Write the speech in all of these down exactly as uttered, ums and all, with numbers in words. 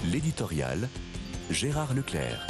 L'éditorial, Gérard Leclerc.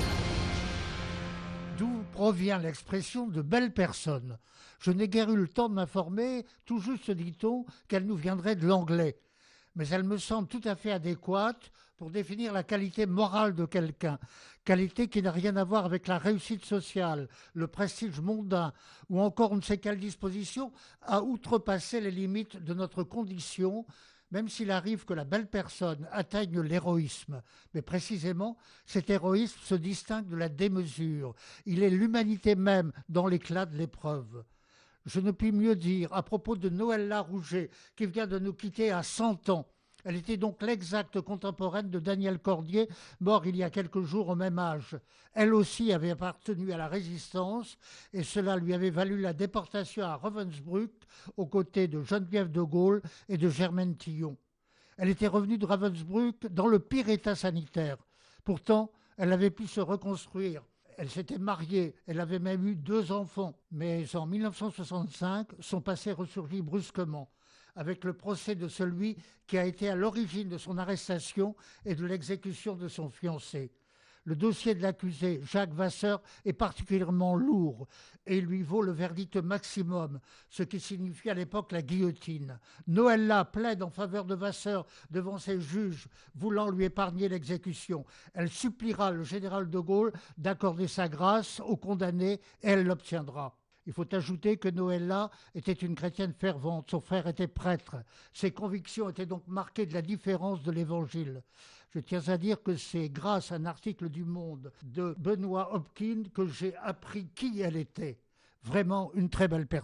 D'où provient l'expression de belle personne? Je n'ai guère eu le temps de m'informer, tout juste dit-on qu'elle nous viendrait de l'anglais. Mais elle me semble tout à fait adéquate pour définir la qualité morale de quelqu'un. Qualité qui n'a rien à voir avec la réussite sociale, le prestige mondain, ou encore on ne sait quelle disposition à outrepasser les limites de notre condition, même s'il arrive que la belle personne atteigne l'héroïsme. Mais précisément, cet héroïsme se distingue de la démesure. Il est l'humanité même dans l'éclat de l'épreuve. Je ne puis mieux dire à propos de Noëlla Rouget, qui vient de nous quitter à cent ans. Elle était donc l'exacte contemporaine de Daniel Cordier, mort il y a quelques jours au même âge. Elle aussi avait appartenu à la résistance et cela lui avait valu la déportation à Ravensbrück aux côtés de Geneviève de Gaulle et de Germaine Tillon. Elle était revenue de Ravensbrück dans le pire état sanitaire. Pourtant, elle avait pu se reconstruire. Elle s'était mariée, elle avait même eu deux enfants. Mais en mille neuf cent soixante-cinq, son passé ressurgit brusquement, avec le procès de celui qui a été à l'origine de son arrestation et de l'exécution de son fiancé. Le dossier de l'accusé, Jacques Vasseur, est particulièrement lourd et lui vaut le verdict maximum, ce qui signifie à l'époque la guillotine. Noëlla plaide en faveur de Vasseur devant ses juges, voulant lui épargner l'exécution. Elle suppliera le général de Gaulle d'accorder sa grâce au condamné et elle l'obtiendra. Il faut ajouter que Noëlla était une chrétienne fervente, son frère était prêtre. Ses convictions étaient donc marquées de la différence de l'Évangile. Je tiens à dire que c'est grâce à un article du Monde de Benoît Hopkins que j'ai appris qui elle était. Vraiment une très belle personne.